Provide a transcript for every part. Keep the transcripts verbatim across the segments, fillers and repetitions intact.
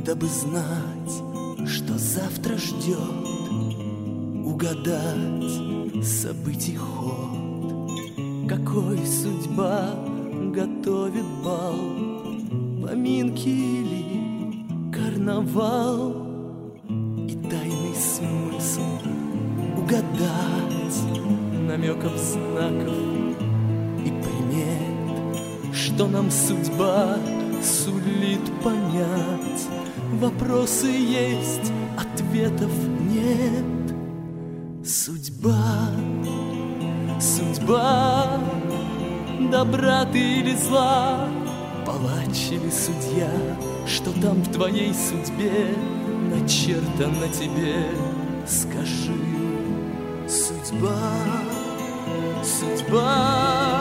Дабы знать, что завтра ждет, угадать событий ход, какой судьба готовит бал, поминки или карнавал, и тайный смысл угадать намеков, знаков и примет, что нам судьба сулит понять. Вопросы есть, ответов нет. Судьба, судьба, добра ты или зла, палач или судья, что там в твоей судьбе начертано тебе, скажи. Судьба, судьба,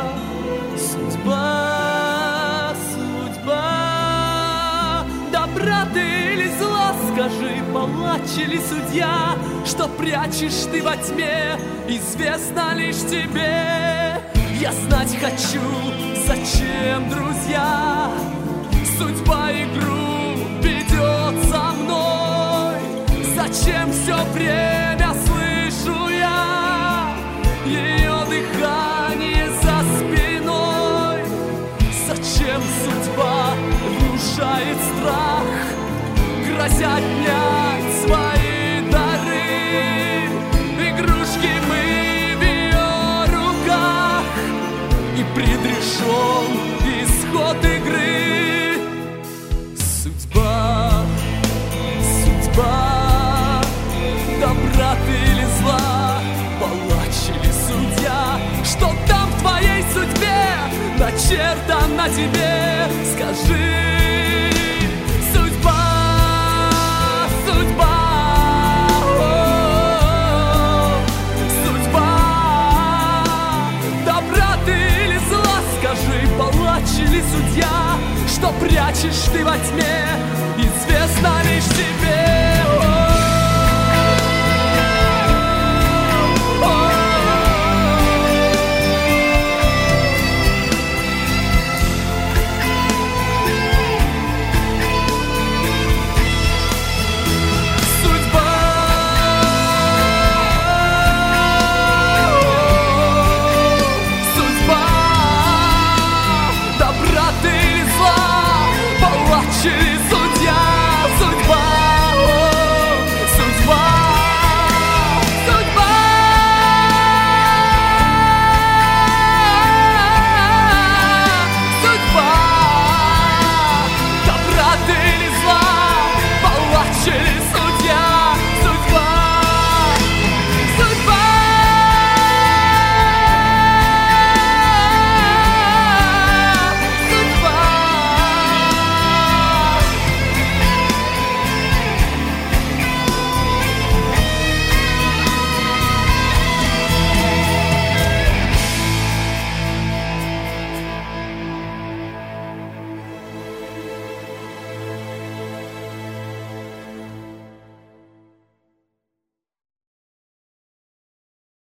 судьба, судьба, добра ты или зла, скажи, палач или судья, что прячешь ты во тьме, известно лишь тебе. Я знать хочу, зачем, друзья, судьба игру ведет со мной. Зачем все время слышу я ее дыхание за спиной? Зачем судьба внушает страх, грозя отнять свои дары? Игрушки мы в ее руках, и предрешен исход игры. Судьба, судьба, добра ты или зла, палач или судья, что там в твоей судьбе начертано тебе, скажи. Или судья, что прячешь ты во тьме, известно лишь тебе.